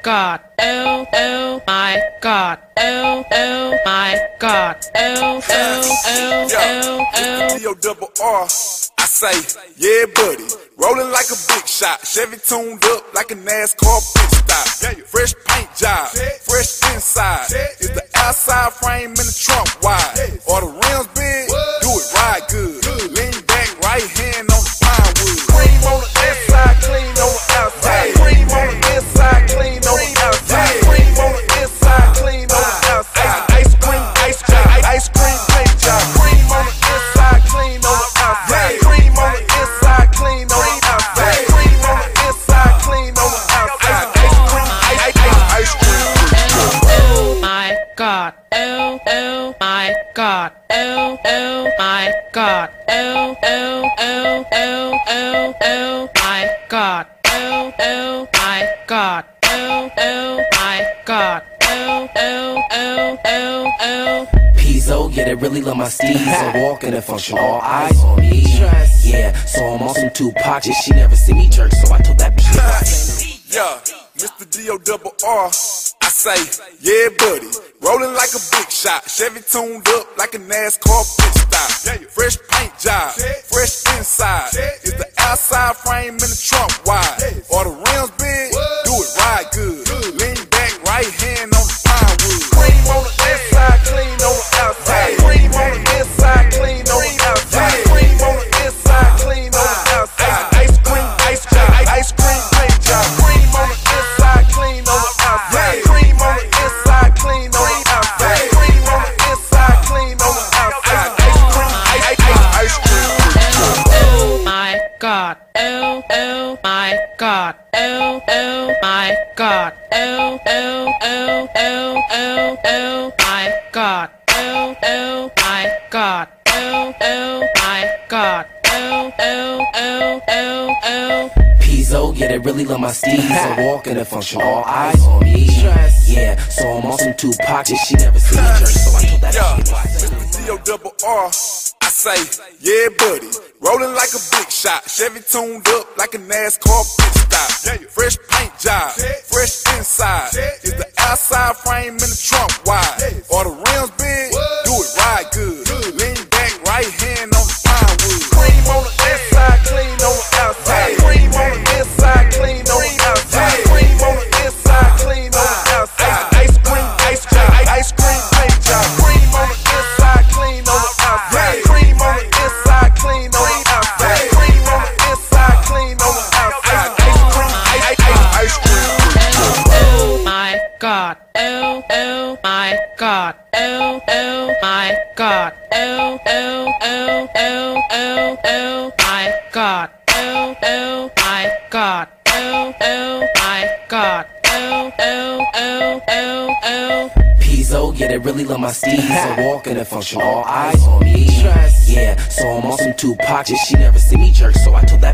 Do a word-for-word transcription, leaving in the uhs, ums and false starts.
god, oh, oh my god, oh, oh my god, oh, oh, oh, oh, oh. D O double R, I say, yeah, buddy. Rolling like a big shot, Chevy tuned up like a NASCAR pit stop. Fresh paint job, fresh inside. Is the outside frame in the trunk wide? Or the rims big? Do it right good. Lean back, right hand on the pine wood. Cream on the inside, clean on the outside. Cream on the inside, clean on the outside. Cream on the inside, clean on the outside. Ice cream, ice cream, ice cream paint job. Cream on the inside, clean on the outside. Cream on the inside, clean on the outside. Cream on the inside, clean on the outside. Ice cream, ice cream, ice cream. Oh my god, oh, oh my god, oh, oh my god, oh, oh, oh, oh, oh, oh my god, oh, oh my god, oh, oh my god, oh, oh, oh, oh, oh. Pizzo, yeah, they really love my steez. I walk in and function, all eyes on me. Yeah, so I'm on some Tupac, just she never see me jerk, so I told that bitch. Yeah, Mister D O double R, I say, yeah, buddy. Rolling like a big shot, Chevy tuned up like a NASCAR pit stop. Fresh paint job, fresh inside. Is the outside frame in the trunk wide? Or the rims big? Do it right good. Lean back, right hand on the pine wood. Cream on the inside, clean on the outside. Cream on the inside, clean on the outside. Cream on the inside, clean on the outside. Ice cream, ice cream, ice cream paint job. Cream on the inside, clean on the outside. Cream on the inside, clean on the outside. Cream on the inside, clean on the outside. Ice cream, ice cream, ice cream. Oh my god, oh, oh my god, oh, oh my god, oh, oh, oh, oh, oh, oh my god, oh, oh my god, oh, oh my god, oh, oh, oh, oh, oh. Pizzo, yeah, they really love my steez. I walk in and function, all eyes on me. Yeah, so I'm on some Tupac, just she never see me jerk, so I told that bitch. Mister D O double R, I say, yeah, buddy. Rolling like a big shot, Chevy tuned up like a NASCAR pit stop. Fresh paint job, fresh inside. Is the outside frame in the trunk wide? Or the rims big? Do it right good. Lean back, right hand on the pine wood. Cream on the inside, clean on the outside. Cream on the inside, clean on the outside. Cream on the inside, clean on the outside. Ice cream, ice cream, ice cream paint job. Cream on the inside, clean on the outside. Cream on the inside, clean on the outside. Cream on the inside, clean on the outside. Ice cream, ice cream, ice cream. Oh my god, oh, oh my god, oh, oh my god, oh, oh, oh, oh, oh, oh my god, oh, oh my god, oh, oh my god, oh, oh, oh, oh, oh. Pizzo, yeah, they really love my steez. I walk in and function, all eyes on me. Yeah, so I'm on some Tupac, just she never see me jerk, so I told that